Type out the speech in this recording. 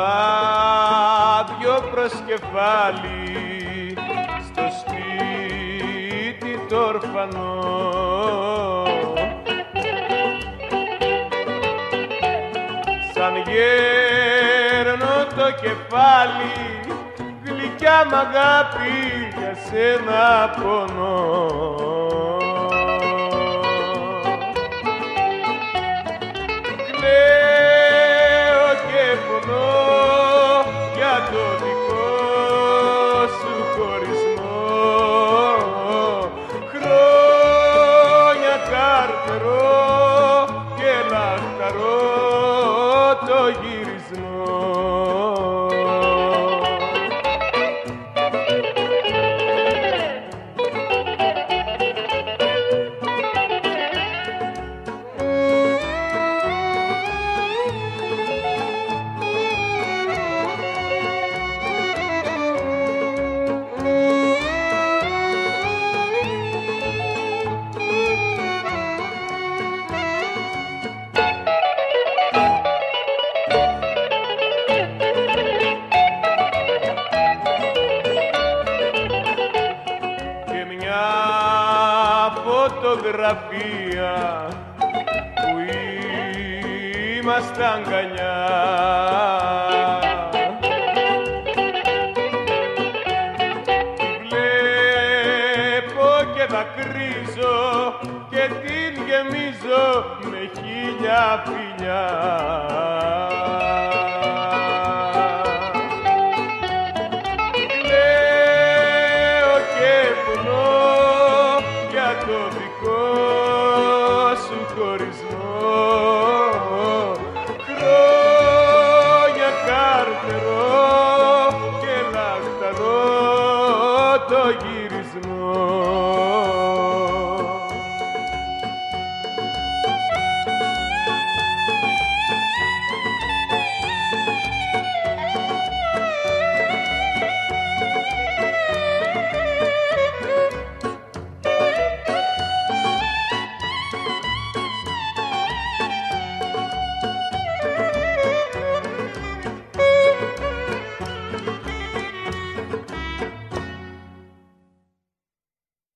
άδειο προσκεφάλι στο σπίτι το ορφανό. Σαν γέρνω το κεφάλι, γλυκιά μ' αγάπη, για σένα πονώ. Κλαίω και πονώ για το δικό σου χωρισμό. Χρόνια καρτερώ και λαχταρώ το γυρισμό. Φωτογραφία που είμαστε αγκαλιά, τη βλέπω και δακρύζω και την γεμίζω με χίλια φιλιά. Κλαίω και πονώ για το δικό σου χωρισμό. Χρόνια καρτερώ και λαχταρώ το γυρισμό.